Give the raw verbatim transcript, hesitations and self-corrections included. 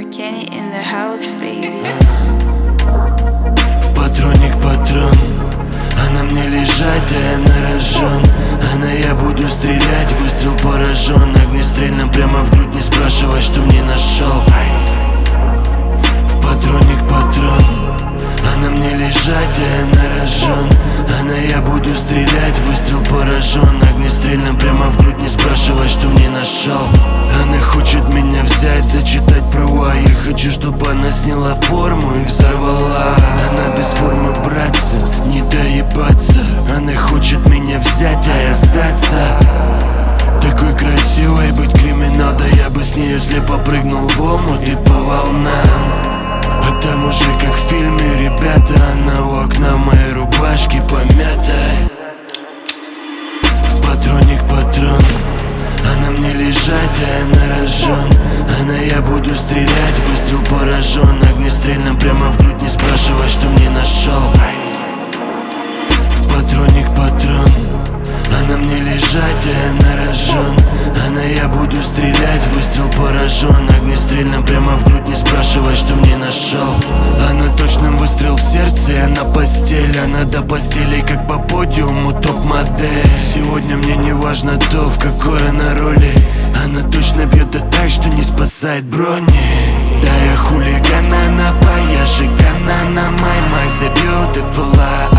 Kenny in the house, baby. В патроник патрон, а на мне лежать, а я на рожон. А на я буду стрелять, выстрел поражен. Огнестрельно прямо в грудь, не спрашивай, что мне нашел. В патроник патрон, а на мне лежать, а я на рожон. А на я буду стрелять, выстрел поражен. Огнестрельно прямо в грудь, не спрашивай, что мне нашел. Она хочет меня взять, зачитать права. Я хочу, чтобы она сняла форму и взорвала. Она без формы, братцы, не доебаться. Она хочет меня взять, а я сдаться. Такой красивой быть криминал, да я бы с нее слепо прыгнул в омут и по волнам. А там уже как в фильме, ребята, она у окна в моей рубашке помятой. В патроник патрон, а на мне лежать, а я на рожон. А на я буду стрелять, выстрел поражен. Огнестрельно прямо в грудь, не спрашивай, что мне нашел. В патроник патрон, а на мне лежать, а я на рожон. А на я буду стрелять, выстрел поражен. Огнестрельно прямо в грудь, не спрашивай, что мне нашел. Она точным выстрел в сердце, и она постель. Она до постели, как по подиуму топ-модель. Сегодня мне не важно то, в какой она роли. Она точно бьет да так, что не спасает брони. Да я хулиган, она паяшек, она на my mind, the beautiful life.